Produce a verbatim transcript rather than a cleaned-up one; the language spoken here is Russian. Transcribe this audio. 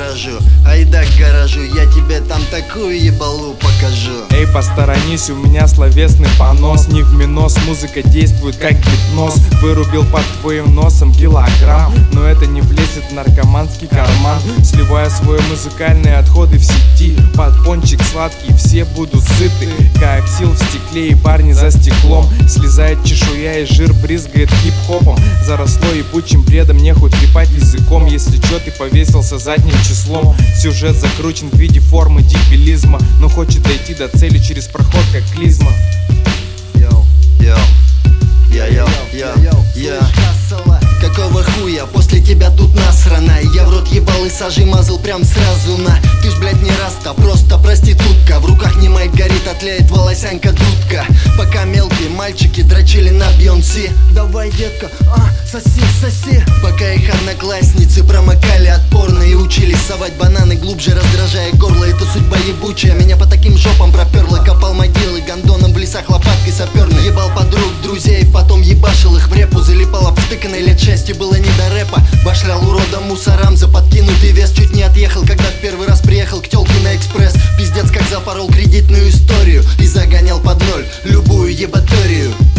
гаражу, айда к гаражу, я тебе там такую ебалу покажу. Эй, посторонись, у меня словесный понос. Не в минус, музыка действует как гипноз. Вырубил под твоим носом килограмм, но это не влезет в наркоманский карман. Сливая свои музыкальные отходы в сети, под пончик сладкий все будут сыты. Коаксил в стекле и парни за стеклом. Слезает чешуя и жир брызгает хип-хопом. Заросло ебучим бредом, нехуй трепать языком. Если чё, ты повесился задним числом. Сюжет закручен в виде формы дебилизма, но хочет дойти до цели через проход как клизма. Йоу, йоу, я, йоу, йоу, я. Какого хуя, после тебя тут насрано. Я в рот ебал и сажей мазал прям сразу на. Ты ж, блядь, не раста, просто проститутка. В руках не майк горит, отлеет волосянка дудка. Пока мелкие мальчики дрочили на Бьонси. Давай, детка, а, соси, соси. Пока их одноклассницы промокали от порно и учились совать бананы глубже, раздражая горло. Это судьба ебучая, меня по таким жопам проперла. Копал могилы гондоном в лесах лопаткой саперной. Ебал подруг, друзей, потом ебашил их в репу. Залипал обтыканной лет шесть и было не до рэпа. Башлял уродом мусорам за подкинутый вес. Чуть не отъехал, когда в первый раз приехал к тёлке на экспресс. Пиздец, как запорол кредитную историю и загонял под ноль любую ебаторию.